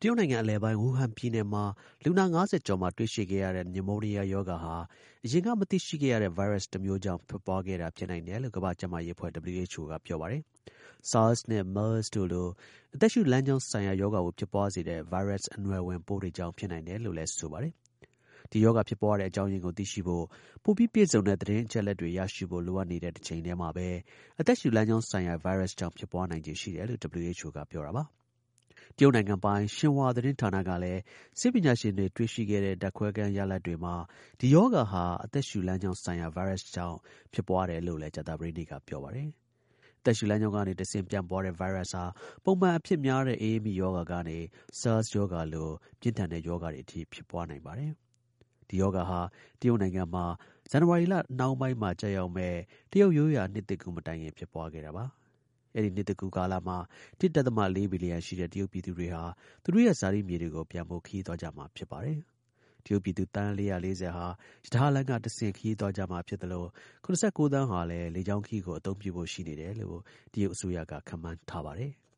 တရုတ်နိုင်ငံအလယ်ပိုင်း ဝူဟန်ပြည်နယ်မှာ လူနာ 50 ကျော်မှာ တွေ့ရှိခဲ့ရတဲ့ pneumonia ရောဂါဟာ အရင်က မသိရှိခဲ့ရတဲ့ ဗိုင်းရပ်စ်တစ်မျိုးကြောင့် ဖြစ်ပွားခဲ့တာ ဖြစ်နိုင်တယ်လို့ ကမ္ဘာ့ကျန်းမာရေးအဖွဲ့ WHO က ပြောပါတယ်။ SARS နဲ့ MERS တို့လို အသက်ရှူလမ်းကြောင်းဆိုင်ရာ ရောဂါကို ဖြစ်ပွားစေတဲ့ ဗိုင်းရပ်စ် အနွယ်ဝင်ပိုးတွေကြောင့် ဖြစ်နိုင်တယ်လို့လည်း ဆိုပါတယ်။ ဒီရောဂါဖြစ်ပွားတဲ့ အကြောင်းရင်းကို သိရှိဖို့ ပိုပြီး ပြည့်စုံတဲ့ သတင်းအချက်အလက်တွေ ရရှိဖို့ လိုအပ်နေတဲ့ တစ်ချိန်တည်းမှာပဲ အသက်ရှူလမ်းကြောင်းဆိုင်ရာ ဗိုင်းရပ်စ်ကြောင့် ဖြစ်ပွားနိုင်ခြေရှိတယ်လို့ WHO က ပြောတာပါ။ တရုတ်နိုင်ငံပိုင် ရှင်ဟွာသတင်းဌာနကလည်း ဆေးပညာရှင်တွေ တွေ့ရှိခဲ့တဲ့ ဓါတ်ခွဲခန်းရလဒ်တွေမှာ ဒီရောဂါဟာ အသက်ရှူလမ်းကြောင်းဆိုင်ရာ ဗိုင်းရပ်စ်ကြောင့် ဖြစ်ပွားတယ်လို့လည်း ကြာသပတေးနေ့က ပြောပါတယ်။ အသက်ရှူလမ်းကြောင်းကနေ တစ်ဆင့် ပြန့်ပွားတဲ့ ဗိုင်းရပ်စ်ဟာ ပုံမှန်အဖြစ်များတဲ့ အအေးမိရောဂါကနေ SARS ရောဂါလို ပြင်းထန်တဲ့ ရောဂါတွေအထိ ဖြစ်ပွားနိုင်ပါတယ်။ ဒီရောဂါဟာ တရုတ်နိုင်ငံမှာ ဇန်နဝါရီလ နှောင်းပိုင်းမှာ ကျရောက်မယ့် တရုတ်ရိုးရာ နှစ်သစ်ကူး မတိုင်ခင် ဖြစ်ပွားခဲ့တာပါ။ အဲဒီ နှစ်သစ်ကူးကာလမှာ 1.4 ဘီလီယံရှိတဲ့ တရုတ်ပြည်သူတွေဟာ သူတို့ရဲ့ ဇာတိမြေတွေကို ပြန်ဖို့ ခရီးသွားကြမှာ ဖြစ်ပါတယ်။ တရုတ်ပြည်သူ သန်း 440 ဟာ ရထားလမ်းကတဆင့် ခရီးသွားကြမှာ ဖြစ်သလို ၇၉ သန်းဟာလည်း လေကြောင်းခရီးကို အသုံးပြုဖို့ ရှိနေတယ်လို့ တရုတ်အစိုးရက ခန့်မှန်းထားပါတယ်။